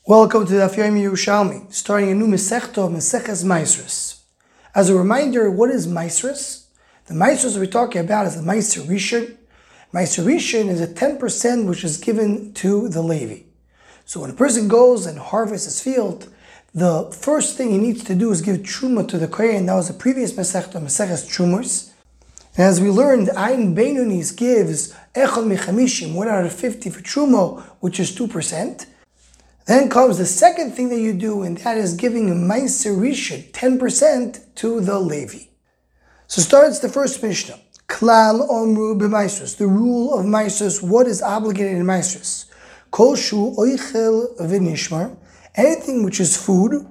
Welcome to Daf Yomi Yerushalmi, starting a new Masechta of Maseches Maasros. As a reminder, what is Maasros? The Maasros we're talking about is the Maaser Rishon. Maaser Rishon is a 10% which is given to the Levi. So when a person goes and harvests his field, the first thing he needs to do is give Truma to the Kohen. That was the previous Masechta, Maseches Trumos. And as we learned, Ayin Beinunis gives Echad Mechamishim, 1 out of 50 for Truma, which is 2%. Then comes the second thing that you do, and that is giving a Maaser Rishon, 10% to the Levi. So starts the first Mishnah. Klal Omru b'Maasros, the rule of Maasros, what is obligated in Maasros? Kol shu oichel v'nishmar, anything which is food,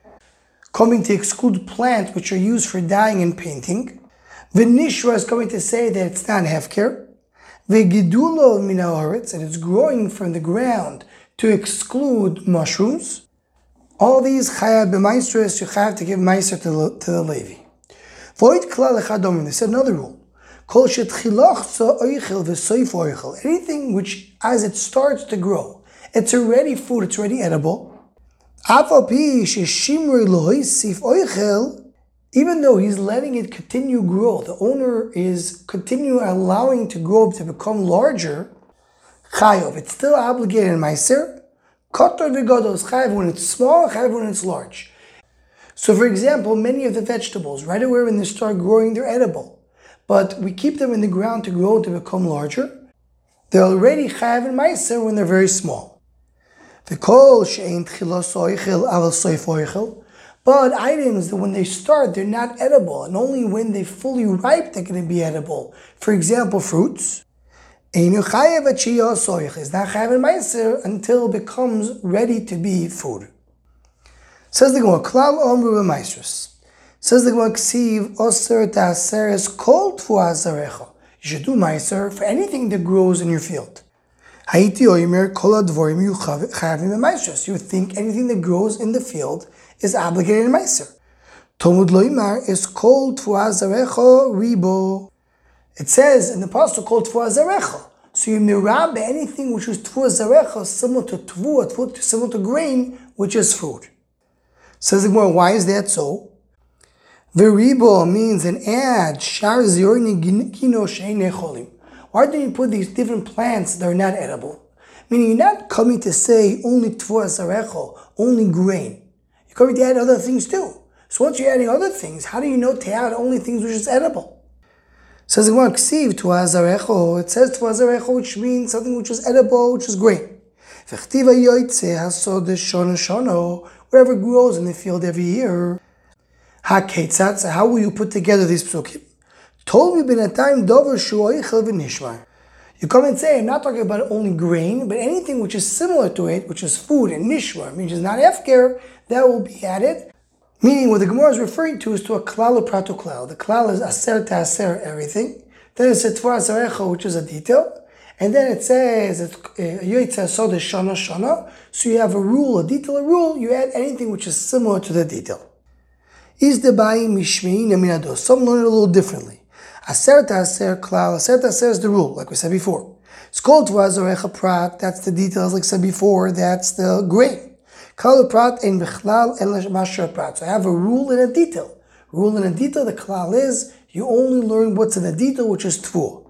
coming to exclude plants which are used for dyeing and painting. V'nishra is coming to say that it's not hefker. V'gidulo min haaretz, and it's growing from the ground, to exclude mushrooms. All these chayav b'maasros, you have to give maaser to the Levi. Void klal echad omrim, they said another rule. Kol shetchilach oichel v'soif oichel, anything which, as it starts to grow, it's already food, it's already edible. Afal pi sheshimrei lohoisif oichel, even though he's letting it continue grow, the owner is continue allowing to grow to become larger, chayav, it's still obligated in maaser. Kotor v'gadol is chayav when it's small, chayav when it's large. So for example, many of the vegetables, right away when they start growing, they're edible. But we keep them in the ground to grow to become larger. They're already chayav in maaser when they're very small. V'kol she'ein tchilos oichel aval soif oichel. But items that when they start, they're not edible, and only when they fully ripe, they're going to be edible. For example, fruits. Einu chayav atchiyos oichel, is not chayav in maaser until it becomes ready to be food. Says the Gemara, klal omru b'maasros. Says the Gemara, ksiv oser ta'aseres kol tfuah zarecha. You should do maaser for anything that grows in your field. Haiti oimer kol advorim yu chayavim b'maasros. You would think anything that grows in the field is obligated in maaser. Talmud loimar is kol tfuah zarecha ribo. It says in the pasuk called tfuah zarecha. So you mirab anything which is tfuah zarecha, similar to tfuah, similar to grain, which is food. Says the Gemara, why is that so? Veribo means an ad. Shar ziorni gino she'einei cholim. Why do you put these different plants that are not edible? Meaning you're not coming to say only tfuah zarecha, only grain. You're coming to add other things too. So once you're adding other things, how do you know to add only things which is edible? Says the Gemara, ksiv tfuah zarecha. It says tfuah zarecha, which means something which is edible, which is grain. V'chtiva yoytze hasod shono shono, whatever grows in the field every year. Ha-ketzat, so how will you put together these psukim? Told me b'natayim dover shu oichel v'nishmar. You come and say, I'm not talking about only grain, but anything which is similar to it, which is food and nishmar, which is not hefker, that will be added. Meaning what the Gemara is referring to is to a klal or prato klal. The klal is aser ta'aser, everything. Then it says tfuah zarecha, which is a detail. And then it says yoytze hasod shana shana. So you have a rule, a detail, a rule. You add anything which is similar to the detail. Is the bayim mishmein aminados? Some learn it a little differently. Aser ta'aser klal. Aser ta'aser is the rule, like we said before. It's called tfuah zarecha prat. That's the details, like I said before. That's the grain. Klal prat ein bichlal el masher prat. So I have a rule and a detail. Rule and a detail. The klal is you only learn what's in the detail, which is tfuah.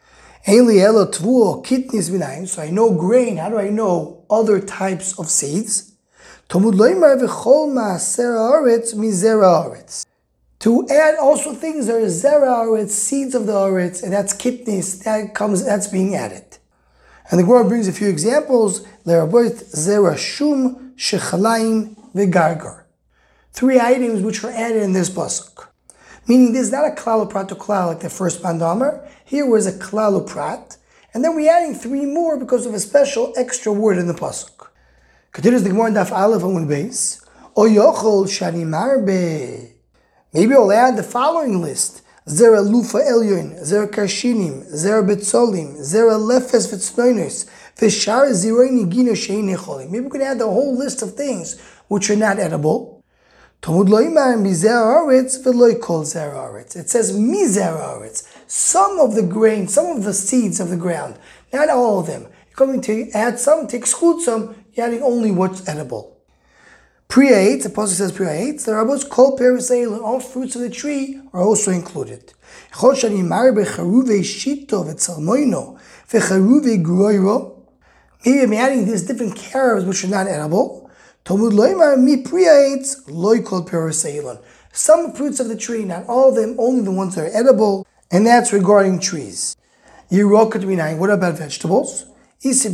Ein li elo tfuah kitnis minayin. So I know grain. How do I know other types of seeds? Talmud loimar v'chol maaser haaretz mizera haaretz. To add also things that are zera haaretz, seeds of the haaretz, and that's kitnis. That's being added. And the Gemara brings a few examples. Lerabot zera shum, shechalaim, v'gargar. 3 items which are added in this pasuk. Meaning this is not a klal prat to klal like the first bandamar. Here was a klal prat. And then we're adding 3 more because of a special extra word in the pasuk. Continues the Gemara in Daf Aleph on base. O yochol shani marbe. Maybe I'll add the following list. Zera lufa elyon, zera karshinim, zera betzolim, zera lefes v'tznoinos, v'shar ziroi nigino she'einei cholim. Maybe we could add the whole list of things which are not edible. Talmud lo imar mizera haaretz v'lo kol zera haaretz. It says mizera haaretz. Some of the grain, some of the seeds of the ground, not all of them. You're going to add some, to exclude some. you're adding only what's edible. Priya Eitz, the pasuk says Priya Eitz, the rabbis call Perisel, all fruits of the tree are also included. Maybe I'm adding these different carrots which are not edible. Talmud loymar mi Priya Eitz loy kol Perisel. Some fruits of the tree, not all of them, only the ones that are edible, and that's regarding trees. What about vegetables? To do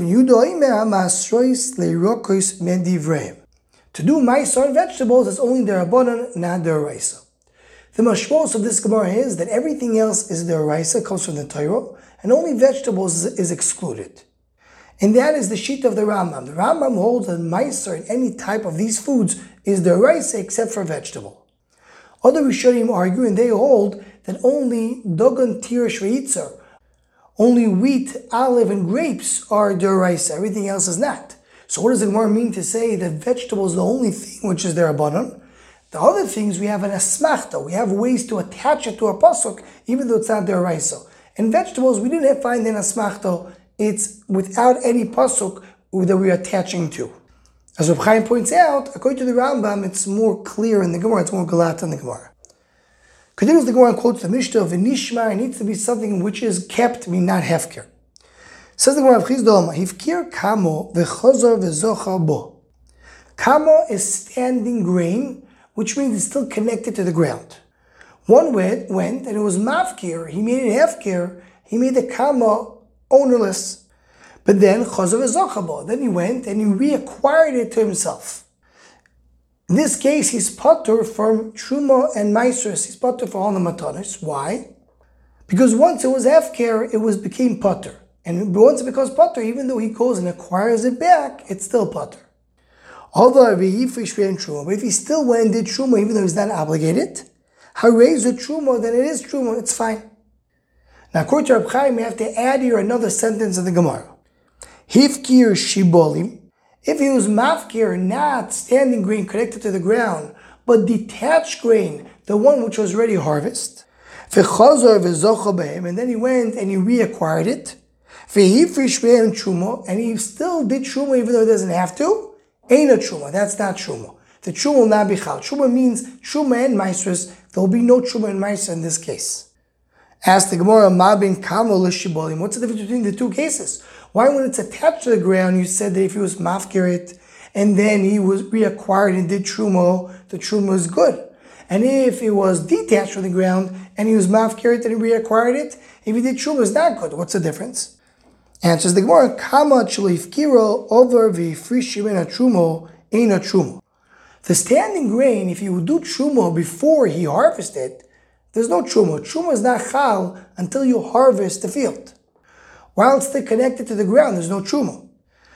ma'aseh on vegetables is only derabanan, not deraisa. The mashmos of this Gemara is that everything else is deraisa, comes from the Torah, and only vegetables is excluded. And that is the sheet of the Rambam. The Rambam holds that ma'aseh in any type of these foods is deraisa except for vegetable. Other Rishonim argue and they hold that only dogan, tir, shveitzar, only wheat, olive, and grapes are deraisa. Everything else is not. So what does the Gemara mean to say that vegetables is the only thing which is derabanan? The other things we have an asmachta. We have ways to attach it to a pasuk, even though it's not deraisa. And vegetables we didn't find an asmachta. It's without any pasuk that we're attaching to. As Reb Chaim points out, according to the Rambam, it's more clear in the Gemara. It's more galat in the Gemara. Continues the Gemara and quotes the Mishnah of Nishma. It needs to be something which is kept, not hefker. Says the Gemara of Chizdom, Hifkir kamo v'chozor v'zochar bo. Kamo is standing grain, which means it's still connected to the ground. One went and it was mafkir. He made it hefker. He made the kamo ownerless. But then chozor v'zochar bo. Then he went and he reacquired it to himself. In this case, he's potter from Truma and Maisrus. He's potter for all the matanis. Why? Because once it was hefker, it became potter. And once it becomes potter, even though he goes and acquires it back, it's still potter. Although but if he still went and did Truma, even though he's not obligated, raise the Truma, then it is Truma, it's fine. Now, according to Reb Chaim, we have to add here another sentence of the Gemara. Hifkir shibolim. If he was mafkir, not standing grain connected to the ground, but detached grain, the one which was already harvested, and then he went and he reacquired it, and he still did truma even though he doesn't have to, ain't a truma, that's not truma. The truma will not be chal. Truma means truma and maisrus. There will be no truma and maisrus in this case. Ask the Gemara, what's the difference between the two cases? Why when it's attached to the ground, you said that if he was mafkirit, and then he was reacquired and did truma, the truma is good. And if it was detached from the ground, and he was mafkirit and he reacquired it, if he did truma, it's not good. What's the difference? Answers the Gemara, kama chlifkiro over v'frishim a trumo ain't a trumo. The standing grain, if you would do truma before he harvested, there's no truma. Truma is not chal until you harvest the field. While it's still connected to the ground, there's no truma.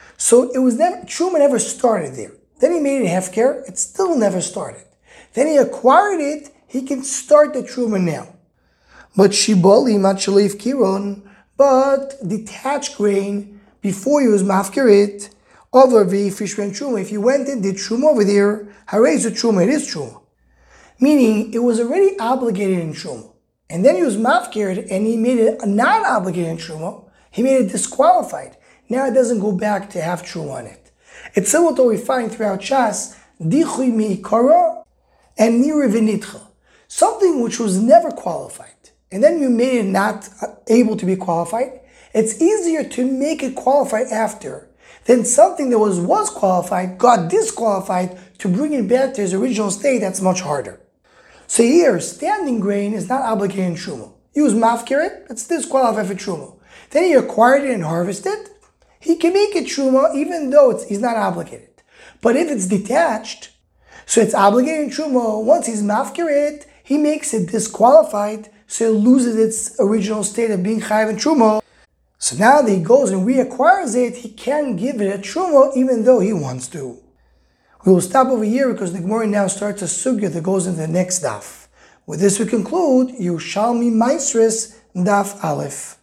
So truma never started there. Then he made it hefker, it still never started. Then he acquired it, he can start the truma now. But shibali machaleif kiron, but detached grain, before he was mafkirit, over the fish and truma. If you went and did truma over there, harayz the truma, it is truma. Meaning, it was already obligated in truma. And then he was mafkirit, and he made it not obligated in truma. He made it disqualified. Now it doesn't go back to have truma on it. It's similar to what we find throughout Shas, dichui mi'ikara and nira v'nitcha. Something which was never qualified. And then you made it not able to be qualified. It's easier to make it qualified after than something that was qualified, got disqualified, to bring it back to his original state. That's much harder. So here, standing grain is not obligated in truma. He was mafkirit, it's disqualified for truma. Then he acquired it and harvested. He can make it truma even though he's not obligated. But if it's detached, so it's obligated in truma, once he's mafkirit, he makes it disqualified, so it loses its original state of being chayav and truma. So now that he goes and reacquires it, he can give it a truma even though he wants to. We will stop over here because the Gemara now starts a sugya that goes into the next daf. With this we conclude Yerushalmi Maisris Daf Aleph.